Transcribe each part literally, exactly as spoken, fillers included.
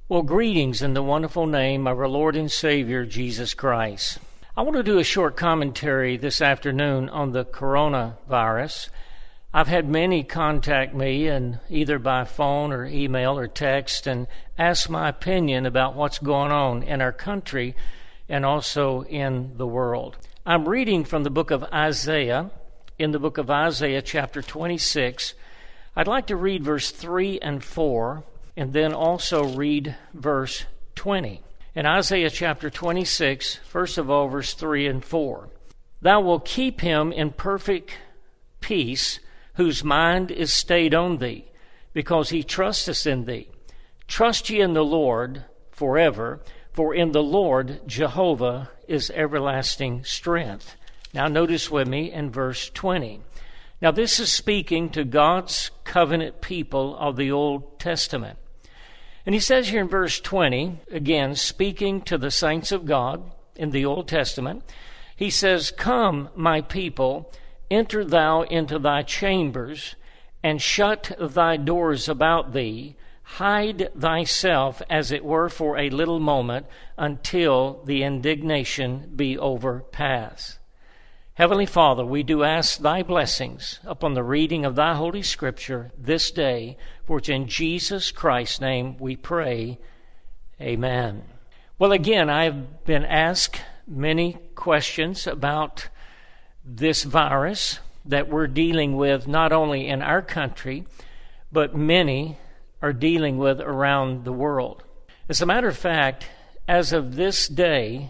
Well, greetings in the wonderful name of our Lord and Savior, Jesus Christ. I want to do a short commentary this afternoon on the coronavirus. I've had many contact me, and either by phone or email or text, and ask my opinion about what's going on in our country and also in the world. I'm reading from the book of Isaiah, in the book of Isaiah chapter twenty-six. I'd like to read verse three and four, and then also read verse twenty. In Isaiah chapter twenty-six, first of all, verse three and four. Thou wilt keep him in perfect peace, whose mind is stayed on thee, because he trusteth in thee. Trust ye in the Lord forever, for in the Lord Jehovah is everlasting strength. Now notice with me in verse twenty. Now this is speaking to God's covenant people of the Old Testament. And he says here in verse twenty, again, speaking to the saints of God in the Old Testament, he says, Come, my people, enter thou into thy chambers, and shut thy doors about thee, hide thyself as it were for a little moment, until the indignation be overpast. Heavenly Father, we do ask thy blessings upon the reading of thy Holy Scripture this day, for it's in Jesus Christ's name we pray. Amen. Well, again, I've been asked many questions about this virus that we're dealing with not only in our country, but many are dealing with around the world. As a matter of fact, as of this day,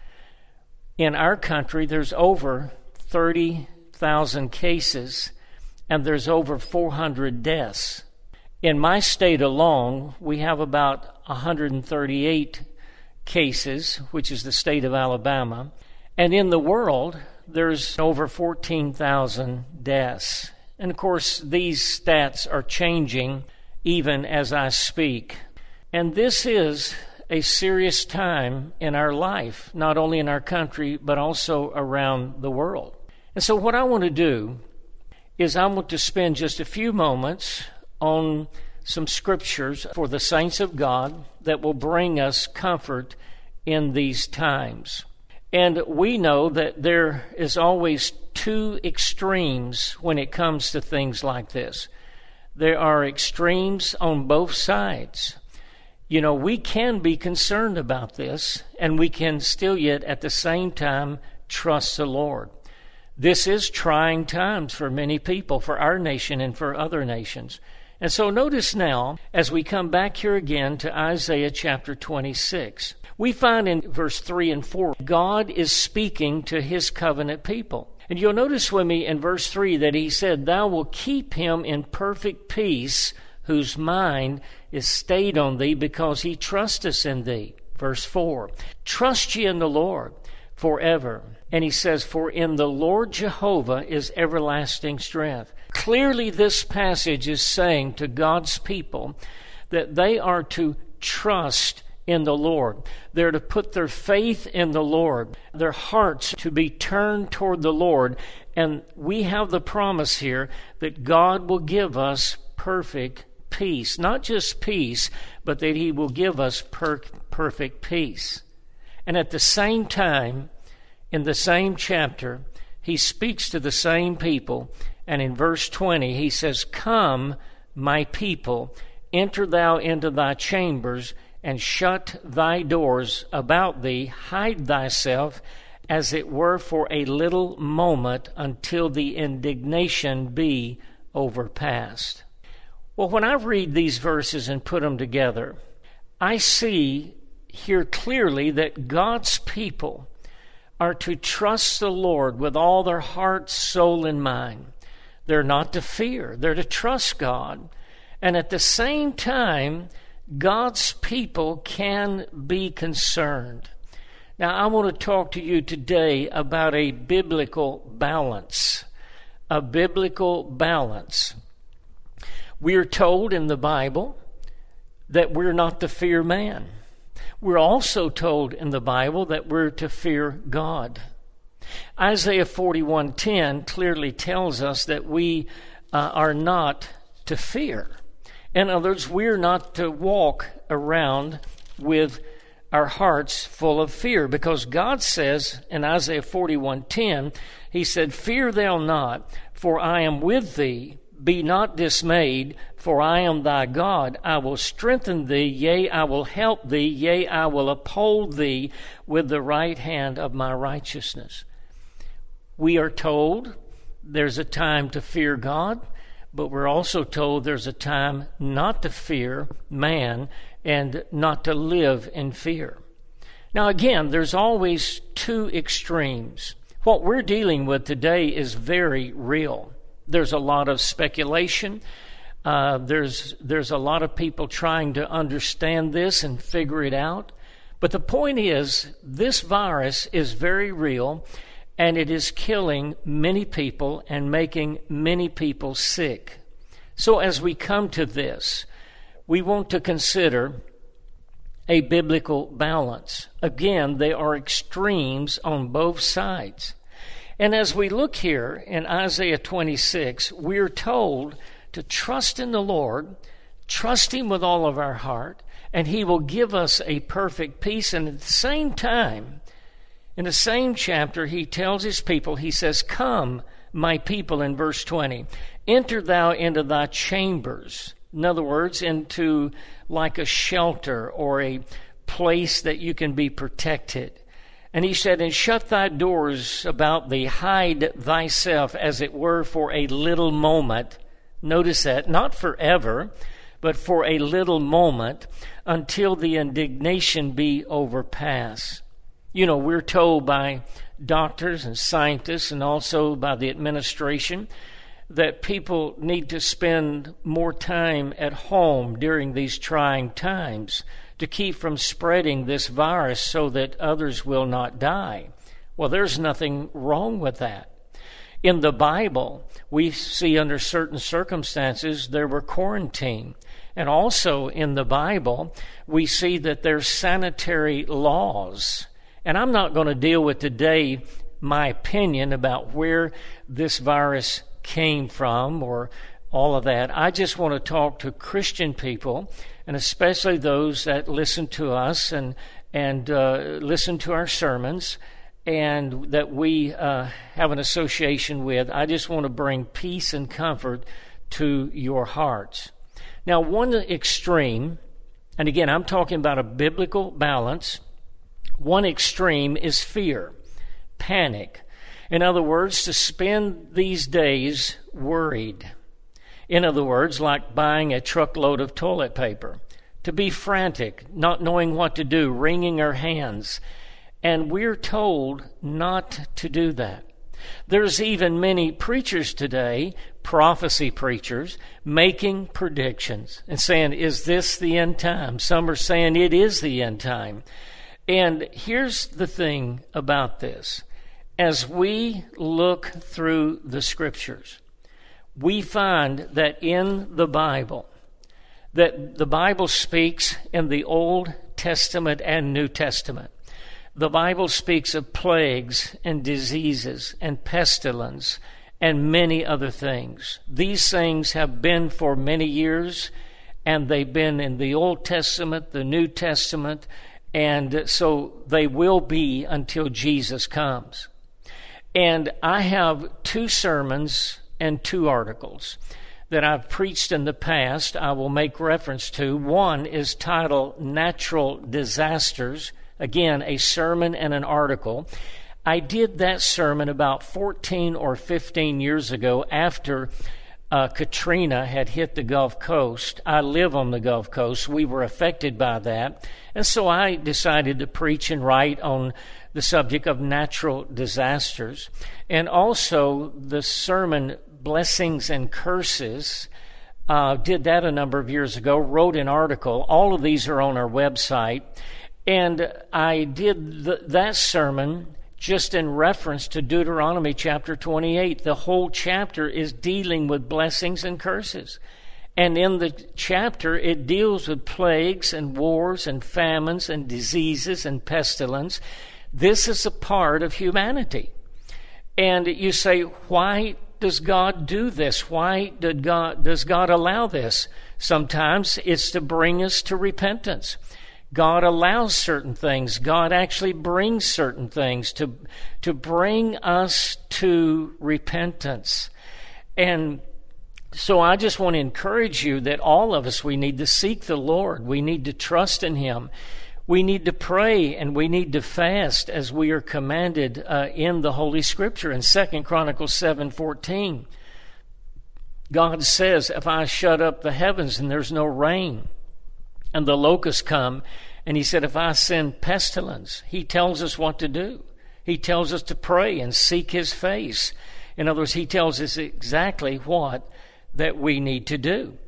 in our country, there's over thirty thousand cases, and there's over four hundred deaths. In my state alone, we have about one hundred thirty-eight cases, which is the state of Alabama. And in the world, there's over fourteen thousand deaths. And of course, these stats are changing even as I speak. And this is a serious time in our life, not only in our country, but also around the world. And so what I want to do is I want to spend just a few moments on some scriptures for the saints of God that will bring us comfort in these times. And we know that there is always two extremes when it comes to things like this. There are extremes on both sides. You know, we can be concerned about this, and we can still yet at the same time trust the Lord. This is trying times for many people, for our nation and for other nations. And so notice now, as we come back here again to Isaiah chapter twenty-six, we find in verse three and four, God is speaking to his covenant people. And you'll notice with me in verse three that he said, Thou wilt keep him in perfect peace, whose mind is stayed on thee, because he trusteth in thee. Verse four, Trust ye in the Lord forever. And he says, For in the Lord Jehovah is everlasting strength. Clearly this passage is saying to God's people that they are to trust in the Lord. They're to put their faith in the Lord, their hearts to be turned toward the Lord. And we have the promise here that God will give us perfect peace. Not just peace, but that he will give us per- perfect peace. And at the same time, in the same chapter, he speaks to the same people. And in verse twenty, he says, Come, my people, enter thou into thy chambers, and shut thy doors about thee, hide thyself, as it were for a little moment, until the indignation be overpast. Well, when I read these verses and put them together, I see here clearly that God's people are to trust the Lord with all their heart, soul, and mind. They're not to fear. They're to trust God. And at the same time, God's people can be concerned. Now, I want to talk to you today about a biblical balance. A biblical balance. We are told in the Bible that we're not to fear man. We're also told in the Bible that we're to fear God. Isaiah forty-one ten clearly tells us that we uh, are not to fear. In other words, we're not to walk around with our hearts full of fear, because God says in Isaiah forty-one ten, he said, "Fear thou not, for I am with thee. Be not dismayed, for I am thy God. I will strengthen thee, yea, I will help thee, yea, I will uphold thee with the right hand of my righteousness." We are told there's a time to fear God, but we're also told there's a time not to fear man and not to live in fear. Now again, there's always two extremes. What we're dealing with today is very real. There's a lot of speculation. Uh, there's there's a lot of people trying to understand this and figure it out. But the point is, this virus is very real, and it is killing many people and making many people sick. So as we come to this, we want to consider a biblical balance. Again, there are extremes on both sides. And as we look here in Isaiah twenty-six, we're told to trust in the Lord, trust Him with all of our heart, and He will give us a perfect peace. And at the same time, in the same chapter, He tells His people, He says, "Come, my people," in verse twenty, "enter thou into thy chambers." In other words, into like a shelter or a place that you can be protected. And he said, "And shut thy doors about thee, hide thyself, as it were, for a little moment." Notice that, not forever, but for a little moment, until the indignation be overpassed. You know, we're told by doctors and scientists and also by the administration that people need to spend more time at home during these trying times to keep from spreading this virus so that others will not die. Well, there's nothing wrong with that. In the Bible, we see under certain circumstances there were quarantine. And also in the Bible, we see that there's sanitary laws. And I'm not going to deal with today my opinion about where this virus came from or all of that. I just want to talk to Christian people, and especially those that listen to us and and uh, listen to our sermons, and that we uh, have an association with. I just want to bring peace and comfort to your hearts. Now, one extreme, and again, I'm talking about a biblical balance. One extreme is fear, panic. In other words, to spend these days worried. In other words, like buying a truckload of toilet paper. To be frantic, not knowing what to do, wringing our hands. And we're told not to do that. There's even many preachers today, prophecy preachers, making predictions and saying, "Is this the end time?" Some are saying it is the end time. And here's the thing about this. As we look through the Scriptures, we find that in the Bible, that the Bible speaks in the Old Testament and New Testament. The Bible speaks of plagues and diseases and pestilence and many other things. These things have been for many years, and they've been in the Old Testament, the New Testament, and so they will be until Jesus comes. And I have two sermons and two articles that I've preached in the past I will make reference to. One is titled Natural Disasters. Again, a sermon and an article. I did that sermon about fourteen or fifteen years ago after uh, Katrina had hit the Gulf Coast. I live on the Gulf Coast. We were affected by that. And so I decided to preach and write on the subject of natural disasters. And also the sermon Blessings and Curses. Uh, did that a number of years ago. Wrote an article. All of these are on our website. And I did th- that sermon just in reference to Deuteronomy chapter twenty-eight. The whole chapter is dealing with blessings and curses. And in the chapter, it deals with plagues and wars and famines and diseases and pestilence. This is a part of humanity. And you say, why does God do this? Why did God, does God allow this? Sometimes it's to bring us to repentance. God allows certain things. God actually brings certain things to, to bring us to repentance. And so I just want to encourage you that all of us, we need to seek the Lord. We need to trust in Him. We need to pray and we need to fast as we are commanded uh, in the Holy Scripture. In Second Chronicles seven fourteen, God says, if I shut up the heavens and there's no rain, and the locusts come, and He said, if I send pestilence, He tells us what to do. He tells us to pray and seek His face. In other words, He tells us exactly what that we need to do.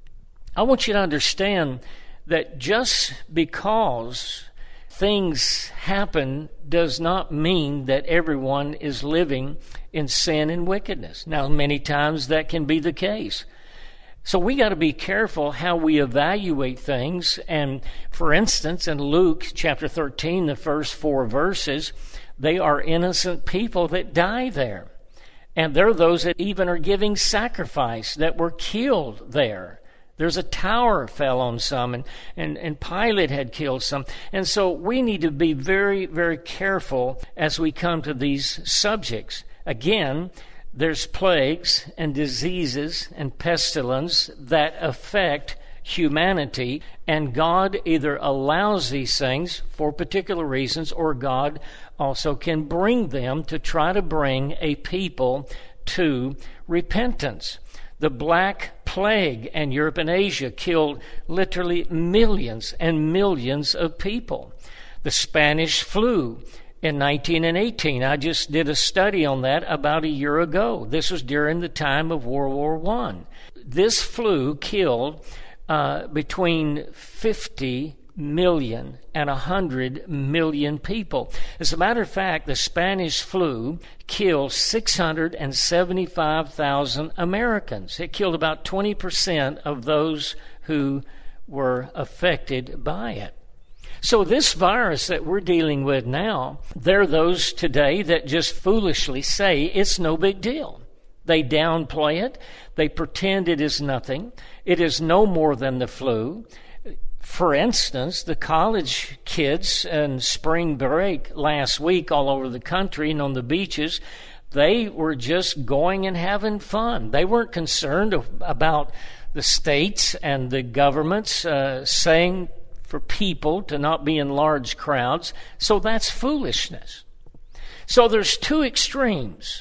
I want you to understand that just because things happen does not mean that everyone is living in sin and wickedness. Now, many times that can be the case. So we got to be careful how we evaluate things. And for instance, in Luke chapter thirteen, the first four verses, they are innocent people that die there. And there are those that even are giving sacrifice that were killed there. There's a tower fell on some, and, and, and Pilate had killed some. And so we need to be very, very careful as we come to these subjects. Again, there's plagues and diseases and pestilence that affect humanity, and God either allows these things for particular reasons, or God also can bring them to try to bring a people to repentance. The Black Plague in Europe and Asia killed literally millions and millions of people. The Spanish flu in nineteen eighteen, I just did a study on that about a year ago. This was during the time of World War One. This flu killed uh, between fifty million and one hundred million people. As a matter of fact, the Spanish flu killed six hundred seventy-five thousand Americans. It killed about twenty percent of those who were affected by it. So this virus that we're dealing with now, there are those today that just foolishly say it's no big deal. They downplay it. They pretend it is nothing. It is no more than the flu. For instance, the college kids in spring break last week all over the country and on the beaches, they were just going and having fun. They weren't concerned about the states and the governments uh, saying for people to not be in large crowds. So that's foolishness. So there's two extremes.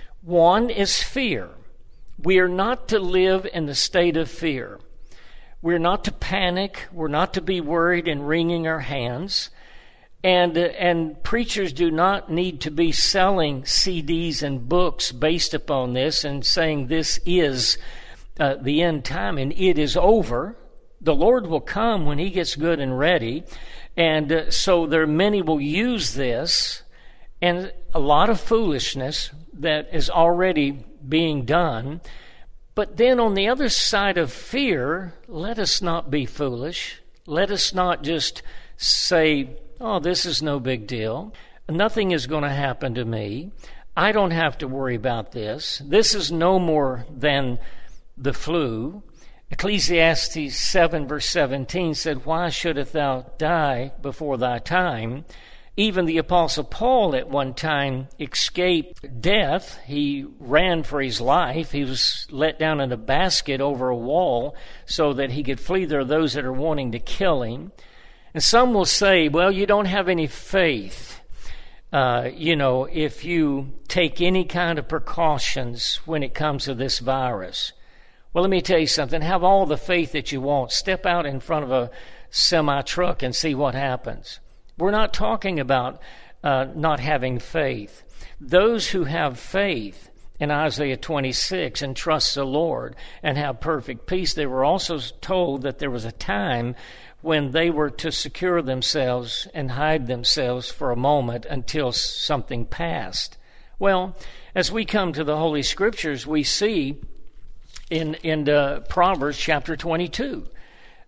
One is fear. We are not to live in the state of fear. We're not to panic. We're not to be worried and wringing our hands. And, uh, and preachers do not need to be selling C Ds and books based upon this and saying this is uh, the end time and it is over. The Lord will come when He gets good and ready. And uh, so there many will use this, and a lot of foolishness that is already being done. But then on the other side of fear, let us not be foolish. Let us not just say, oh, this is no big deal. Nothing is going to happen to me. I don't have to worry about this. This is no more than the flu. Ecclesiastes seven verse seventeen said, why shouldest thou die before thy time? Even the Apostle Paul at one time escaped death. He ran for his life. He was let down in a basket over a wall so that he could flee. There are those that are wanting to kill him. And some will say, well, you don't have any faith. Uh, you know, if you take any kind of precautions when it comes to this virus. Well, let me tell you something. Have all the faith that you want. Step out in front of a semi-truck and see what happens. We're not talking about uh, not having faith. Those who have faith in Isaiah twenty-six and trust the Lord and have perfect peace, they were also told that there was a time when they were to secure themselves and hide themselves for a moment until something passed. Well, as we come to the Holy Scriptures, we see in, in uh, Proverbs chapter twenty-two,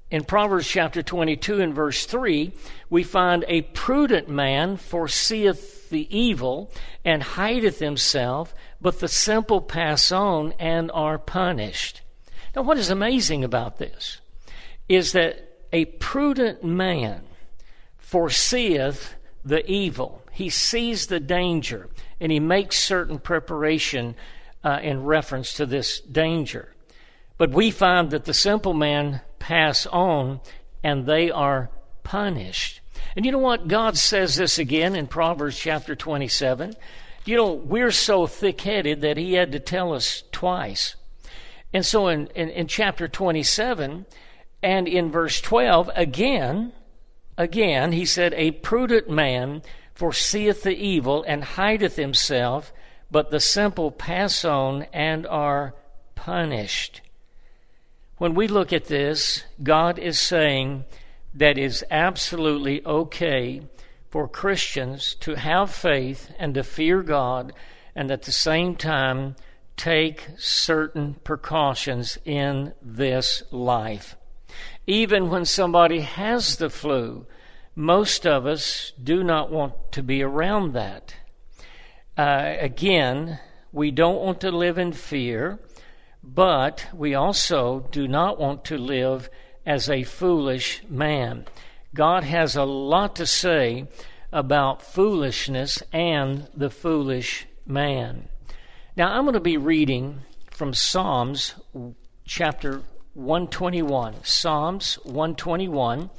In Proverbs chapter twenty-two and verse three, we find a prudent man foreseeth the evil and hideth himself, but the simple pass on and are punished. Now, what is amazing about this is that a prudent man foreseeth the evil. He sees the danger, and he makes certain preparation uh, in reference to this danger. But we find that the simple man pass on, and they are punished. And you know what? God says this again in Proverbs chapter twenty-seven. You know, we're so thick-headed that he had to tell us twice. And so in, in, in chapter twenty-seven and in verse twelve, again, again, he said, a prudent man foreseeth the evil and hideth himself, but the simple pass on and are punished. When we look at this, God is saying that it is absolutely okay for Christians to have faith and to fear God, and at the same time take certain precautions in this life. Even when somebody has the flu, most of us do not want to be around that. Uh, again, we don't want to live in fear, but we also do not want to live as a foolish man. God has a lot to say about foolishness and the foolish man. Now, I'm going to be reading from Psalms chapter one twenty-one. Psalms one twenty-one,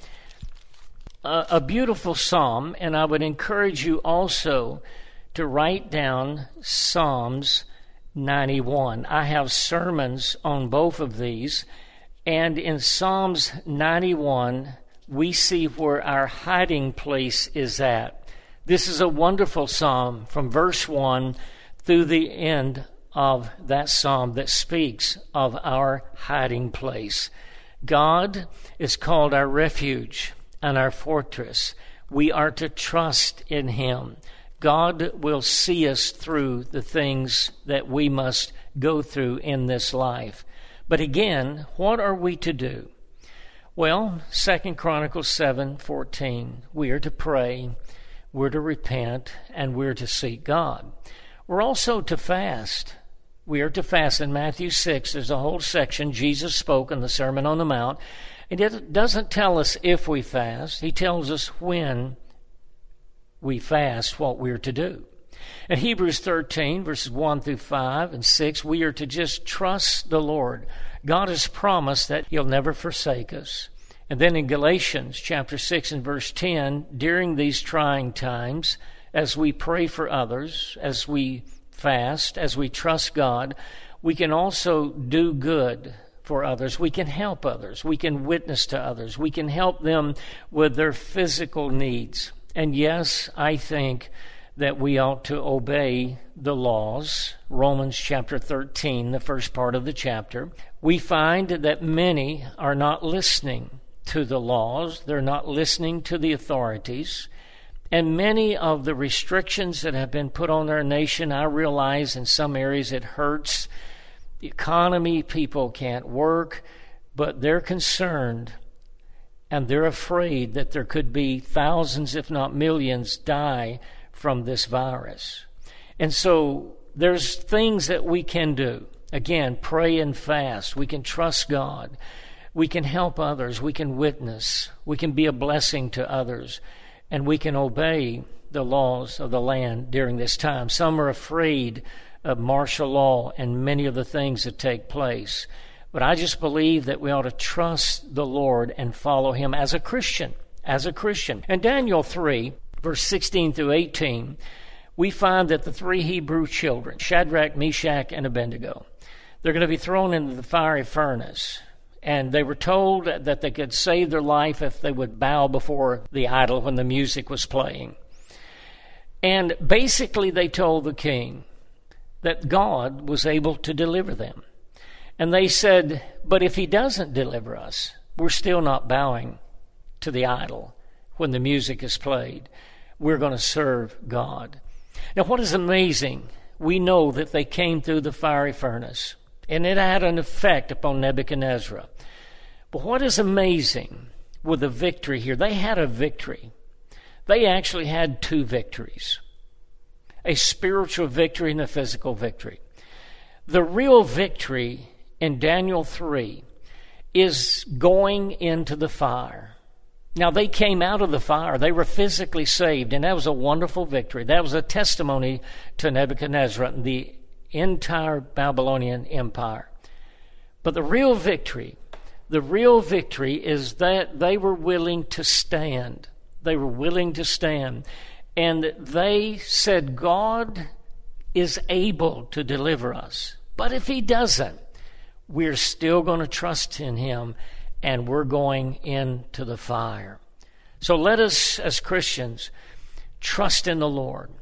a, a beautiful psalm, and I would encourage you also to write down Psalms ninety-one. I have sermons on both of these, and in Psalms ninety-one, we see where our hiding place is at. This is a wonderful psalm from verse one through the end of that psalm that speaks of our hiding place. God is called our refuge and our fortress. We are to trust in him. God will see us through the things that we must go through in this life. But again, what are we to do? Well, Second Chronicles seven fourteen, we are to pray, we're to repent, and we're to seek God. We're also to fast. We are to fast. In Matthew six, there's a whole section Jesus spoke in the Sermon on the Mount. It doesn't tell us if we fast. He tells us when we fast, what we're to do. In Hebrews thirteen, verses one through five and six, we are to just trust the Lord. God has promised that he'll never forsake us. And then in Galatians chapter six and verse ten, during these trying times, as we pray for others, as we fast, as we trust God, we can also do good for others. We can help others. We can witness to others. We can help them with their physical needs. And yes, I think that we ought to obey the laws. Romans chapter thirteen, the first part of the chapter. We find that many are not listening to the laws. They're not listening to the authorities. And many of the restrictions that have been put on our nation, I realize in some areas it hurts the economy. People can't work, but they're concerned and they're afraid that there could be thousands, if not millions, die from this virus. And so there's things that we can do. Again, pray and fast. We can trust God. We can help others. We can witness. We can be a blessing to others. And we can obey the laws of the land during this time. Some are afraid of martial law and many of the things that take place. But I just believe that we ought to trust the Lord and follow him as a Christian, as a Christian. In Daniel three, verse sixteen through eighteen, we find that the three Hebrew children, Shadrach, Meshach, and Abednego, they're going to be thrown into the fiery furnace. And they were told that they could save their life if they would bow before the idol when the music was playing. And basically they told the king that God was able to deliver them. And they said, but if he doesn't deliver us, we're still not bowing to the idol when the music is played. We're going to serve God. Now, what is amazing, we know that they came through the fiery furnace, and it had an effect upon Nebuchadnezzar. But what is amazing with the victory here, they had a victory. They actually had two victories. A spiritual victory and a physical victory. The real victory in Daniel three is going into the fire. Now, they came out of the fire. They were physically saved, and that was a wonderful victory. That was a testimony to Nebuchadnezzar and the entire Babylonian Empire. But the real victory, the real victory is that they were willing to stand. They were willing to stand. And they said, God is able to deliver us. But if he doesn't, we're still going to trust in him, and we're going into the fire. So let us, as Christians, trust in the Lord.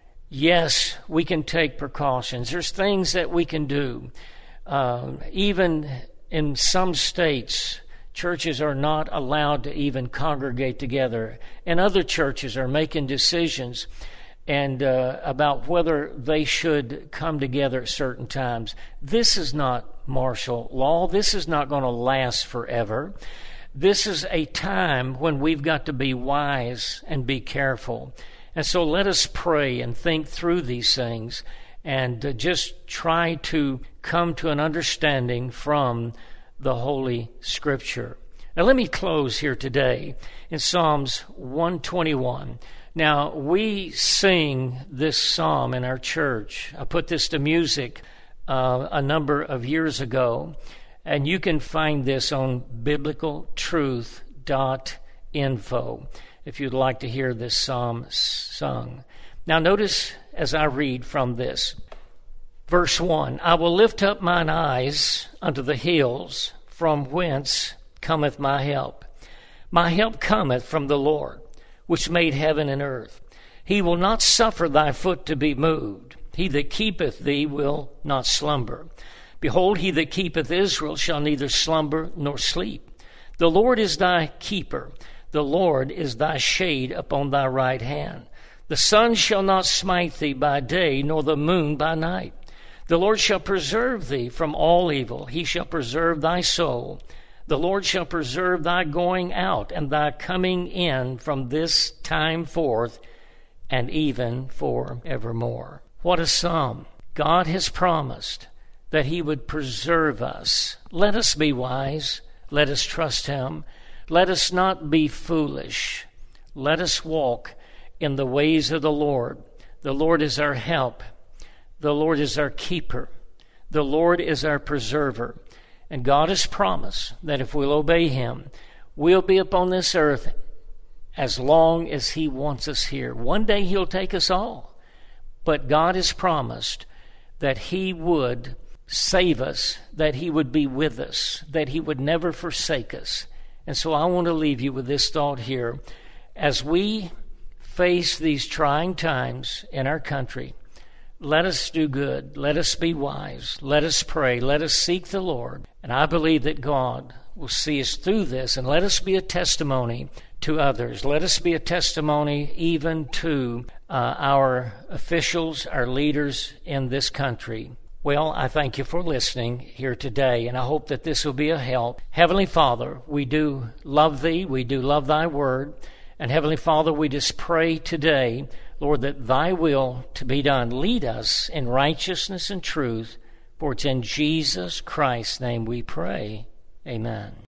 Yes, we can take precautions. There's things that we can do. Uh, even in some states, churches are not allowed to even congregate together. And other churches are making decisions and uh, about whether they should come together at certain times. This is not martial law. This is not going to last forever. This is a time when we've got to be wise and be careful. And so let us pray and think through these things and uh, just try to come to an understanding from the Holy Scripture. Now let me close here today in Psalms one twenty-one. Now, we sing this psalm in our church. I put this to music uh, a number of years ago, and you can find this on biblical truth dot info if you'd like to hear this psalm sung. Now, notice as I read from this. Verse one, I will lift up mine eyes unto the hills, from whence cometh my help. My help cometh from the Lord, which made heaven and earth. He will not suffer thy foot to be moved. He that keepeth thee will not slumber. Behold, he that keepeth Israel shall neither slumber nor sleep. The Lord is thy keeper. The Lord is thy shade upon thy right hand. The sun shall not smite thee by day, nor the moon by night. The Lord shall preserve thee from all evil. He shall preserve thy soul. The Lord shall preserve thy going out and thy coming in from this time forth and even forevermore. What a psalm. God has promised that he would preserve us. Let us be wise. Let us trust him. Let us not be foolish. Let us walk in the ways of the Lord. The Lord is our help. The Lord is our keeper. The Lord is our preserver. And God has promised that if we'll obey him, we'll be upon this earth as long as he wants us here. One day he'll take us all. But God has promised that he would save us, that he would be with us, that he would never forsake us. And so I want to leave you with this thought here. As we face these trying times in our country, let us do good. Let us be wise. Let us pray. Let us seek the Lord. And I believe that God will see us through this, and let us be a testimony to others. Let us be a testimony even to uh, our officials, our leaders in this country. Well, I thank you for listening here today, and I hope that this will be a help. Heavenly Father, we do love thee. We do love thy word. And Heavenly Father, we just pray today, Lord, that thy will to be done. Lead us in righteousness and truth, for it's in Jesus Christ's name we pray. Amen.